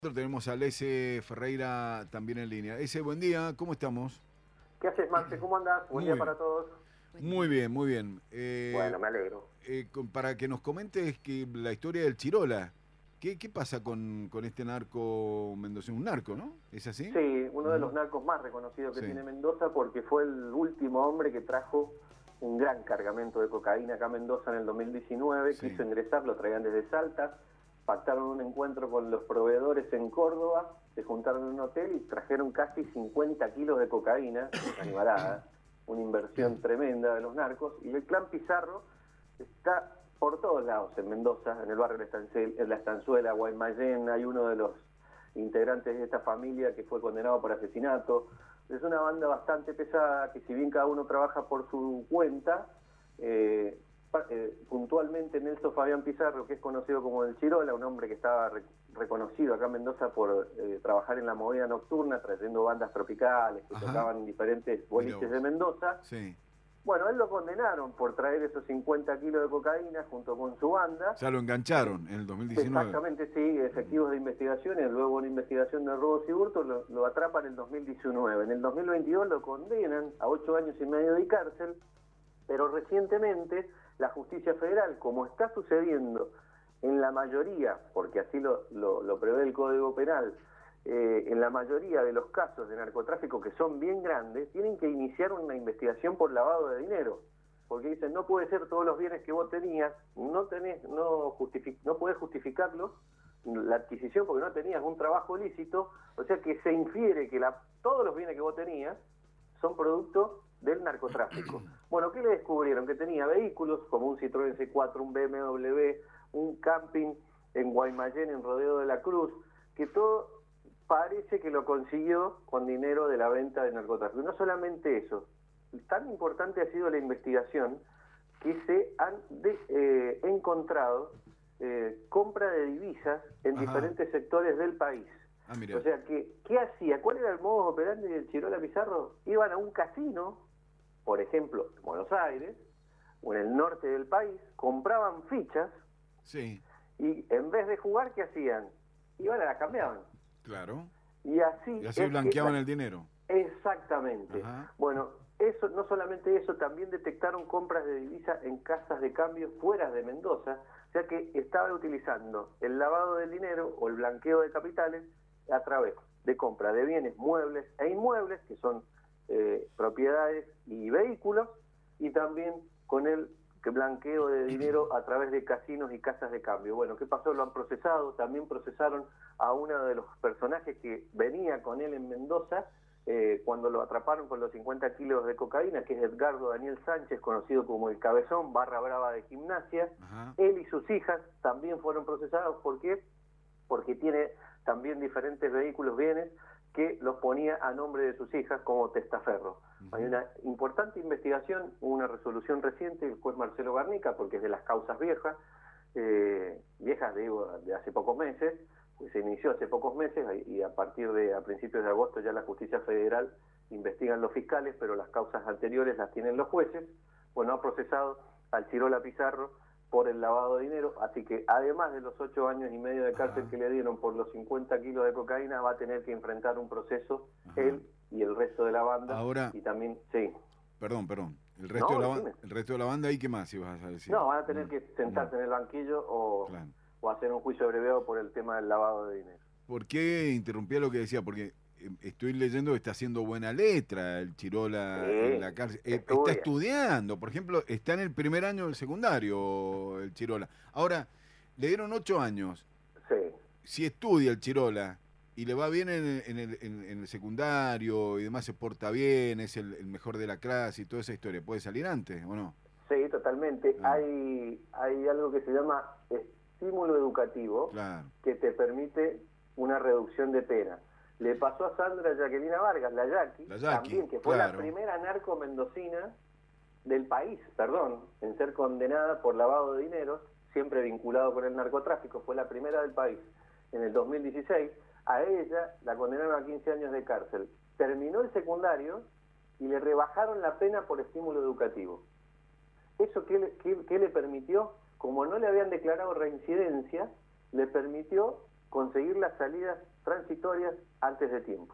Tenemos a Lese Ferreira también en línea. Ese, buen día, ¿cómo estamos? ¿Qué haces, Marce? ¿Cómo andás? Buen día Muy, para todos. muy bien, muy bien. Bueno, me alegro. Para que nos comentes que la historia del Chirola, ¿qué pasa con este narco mendocino? Un narco, ¿no? ¿Es así? Sí, uno de los Ujú. narcos más reconocidos que Sí, tiene Mendoza porque fue el último hombre que trajo un gran cargamento de cocaína acá a Mendoza en el 2019. Quiso sí. ingresar, lo traían desde Salta, pactaron un encuentro con los proveedores en Córdoba, se juntaron en un hotel y trajeron casi 50 kilos de cocaína, una animalada, una inversión tremenda de los narcos. Y el clan Pizarro está por todos lados en Mendoza, en el barrio de La Estanzuela, Guaymallén. Hay uno de los integrantes de esta familia que fue condenado por asesinato. Es una banda bastante pesada que, si bien cada uno trabaja por su cuenta, eh, puntualmente Nelson Fabián Pizarro, que es conocido como el Chirola, un hombre que estaba reconocido acá en Mendoza por trabajar en la movida nocturna, trayendo bandas tropicales que Ajá, tocaban en diferentes mira boliches de vos. Mendoza. Sí. Bueno, él lo condenaron por traer esos 50 kilos de cocaína junto con su banda. Ya lo engancharon en el 2019. Exactamente, sí, efectivos de investigación, y luego una investigación de robos y hurtos lo atrapan en el 2019. En el 2022 lo condenan a 8 años y medio de cárcel, pero recientemente la justicia federal, como está sucediendo en la mayoría, porque así lo prevé el Código Penal, en la mayoría de los casos de narcotráfico que son bien grandes, tienen que iniciar una investigación por lavado de dinero, porque dicen, no puede ser todos los bienes que vos tenías, no podés justificarlos, la adquisición, porque no tenías un trabajo lícito. O sea que se infiere que todos los bienes que vos tenías son producto del narcotráfico. Bueno, ¿qué le descubrieron? Que tenía vehículos como un Citroën C4, un BMW, un camping en Guaymallén, en Rodeo de la Cruz, que todo parece que lo consiguió con dinero de la venta de narcotráfico. Y no solamente eso, tan importante ha sido la investigación que se han encontrado compra de divisas en Ajá. diferentes sectores del país. Ah, O mira. sea, ¿qué hacía? ¿Cuál era el modo operandi del Chirola Pizarro? Iban a un casino, por ejemplo, en Buenos Aires, o en el norte del país, compraban fichas Sí, y en vez de jugar, ¿qué hacían? Iban a la cambiaban. claro. Y Y así así es que blanqueaban el dinero. exactamente. Ajá. Bueno, eso, no solamente eso, también detectaron compras de divisa en casas de cambio fuera de Mendoza, o sea que estaba utilizando el lavado del dinero o el blanqueo de capitales a través de compra de bienes muebles e inmuebles, que son propiedades y vehículos, y también con el blanqueo de dinero a través de casinos y casas de cambio. Bueno, ¿qué pasó? Lo han procesado, también procesaron a uno de los personajes que venía con él en Mendoza, cuando lo atraparon con los 50 kilos de cocaína, que es Edgardo Daniel Sánchez, conocido como el Cabezón, barra brava de gimnasia. Ajá. Él y sus hijas también fueron procesados. ¿Por qué? Porque tiene también diferentes vehículos, bienes, que los ponía a nombre de sus hijas como testaferro. Hay Ujú. una importante investigación, una resolución reciente del juez Marcelo Garnica, porque es de las causas viejas, viejas digo, de hace pocos meses, pues se inició hace pocos meses y a partir de a principios de agosto ya la justicia federal investigan los fiscales, pero las causas anteriores las tienen los jueces. Bueno, ha procesado al Chirola Pizarro por el lavado de dinero, así que además de los 8 años y medio de cárcel Ajá. que le dieron por los 50 kilos de cocaína, va a tener que enfrentar un proceso Ajá. él y el resto de la banda, Ahora, y también, sí, perdón. El resto de no, la decime. el resto de la banda, ¿y qué más ibas a decir? No, van a tener que sentarse en el banquillo Claro. o hacer un juicio abreviado por el tema del lavado de dinero. ¿Por qué interrumpía lo que decía? Porque estoy leyendo que está haciendo buena letra el Chirola en la Sí, cárcel. Está estudia, estudiando, por ejemplo, está en el primer año del secundario el Chirola. Ahora, le dieron 8 años. sí. Si estudia el Chirola y le va bien en el secundario y demás, se porta bien, es el mejor de la clase y toda esa historia, ¿puede salir antes o no? Sí, totalmente. Ah, Hay algo que se llama estímulo educativo claro. que te permite una reducción de pena. Le pasó a Sandra Jacquelina Vargas, la Jackie, La Jackie, también, que fue la claro. primera narco mendocina del país, perdón, en ser condenada por lavado de dinero, siempre vinculado con el narcotráfico, fue la primera del país en el 2016. A ella la condenaron a 15 años de cárcel. Terminó el secundario y le rebajaron la pena por estímulo educativo. ¿Eso qué le permitió? Como no le habían declarado reincidencia, le permitió conseguir las salidas transitorias antes de tiempo.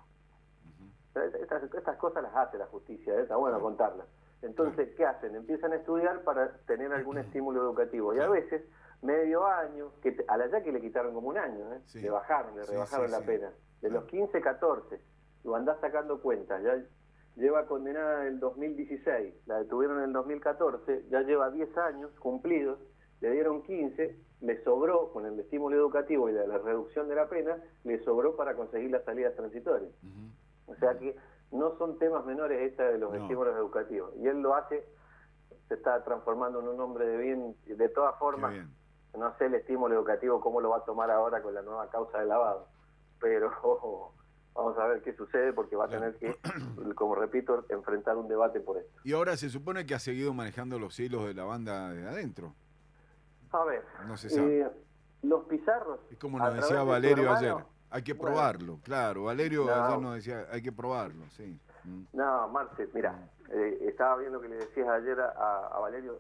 Estas cosas las hace la justicia, está bueno contarlas. Entonces, ¿qué hacen? Empiezan a estudiar para tener algún estímulo educativo. Y a veces, medio año, que a la Jackie le quitaron como un año, Sí. le rebajaron la pena. De los 15, 14, lo andás sacando cuentas. Ya lleva condenada en el 2016, la detuvieron en el 2014, ya lleva 10 años cumplidos, le dieron 15, le sobró, con el estímulo educativo y de la reducción de la pena, le sobró para conseguir las salidas transitorias. O sea que no son temas menores estas de los estímulos educativos. Y él lo hace, se está transformando en un hombre de bien. De todas formas, no sé el estímulo educativo cómo lo va a tomar ahora con la nueva causa de lavado. Pero vamos a ver qué sucede, porque va a tener que, como repito, enfrentar un debate por esto. Y ahora se supone que ha seguido manejando los hilos de la banda de adentro. A ver, no se sabe. Los pizarros... Es como nos decía Valerio ayer. Hay que probarlo, claro. Valerio ayer nos decía, hay que probarlo, sí. No, Marce, mira, estaba viendo que le decías ayer a Valerio,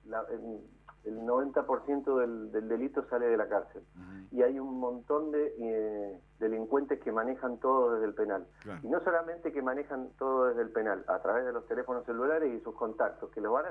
el 90% del delito sale de la cárcel. Y hay un montón de delincuentes que manejan todo desde el penal. Claro. Y no solamente que manejan todo desde el penal, a través de los teléfonos celulares y sus contactos, que lo van a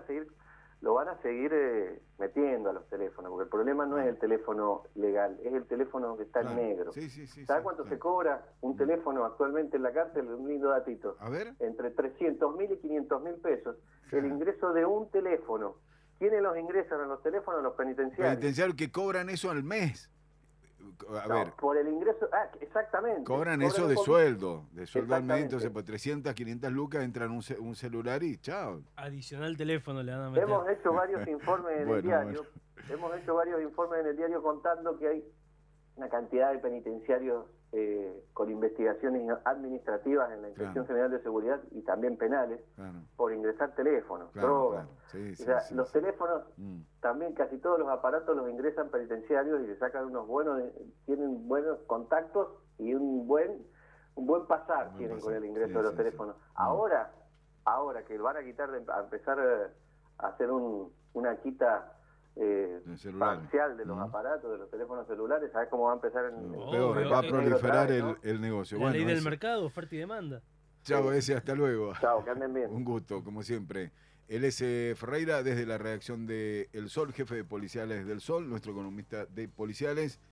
seguir metiendo a los teléfonos, porque el problema no es el teléfono legal, es el teléfono que está en negro. ¿Sabes cuánto se cobra un teléfono actualmente en la cárcel? Un lindo datito. A ver. Entre 300.000 y 500.000 pesos. El ingreso de un teléfono. ¿Quiénes los ingresan a los teléfonos? Los penitenciarios. Penitenciarios que cobran eso al mes. A ver. Por el ingreso, exactamente. Cobran eso de sueldo al mes, entonces por 300, 500 lucas entran un celular y chao. Adicional teléfono le van a meter. Hemos hecho varios informes en el diario. Hemos hecho varios informes en el diario contando que hay una cantidad de penitenciarios con investigaciones administrativas en la Inspección General de Seguridad y también penales por ingresar teléfonos, drogas. Los teléfonos, también casi todos los aparatos los ingresan penitenciarios y se sacan tienen buenos contactos y un buen pasar tienen con el ingreso de los teléfonos. Ahora que van a empezar a hacer una quita parcial de los aparatos, de los teléfonos celulares, ¿sabes cómo va a empezar? Va a proliferar el negocio. La ley del mercado, oferta y demanda. Chao, hasta luego. Chao, que anden bien. Un gusto, como siempre. Él es Ferreira, desde la redacción de El Sol, jefe de policiales del Sol, nuestro economista de policiales.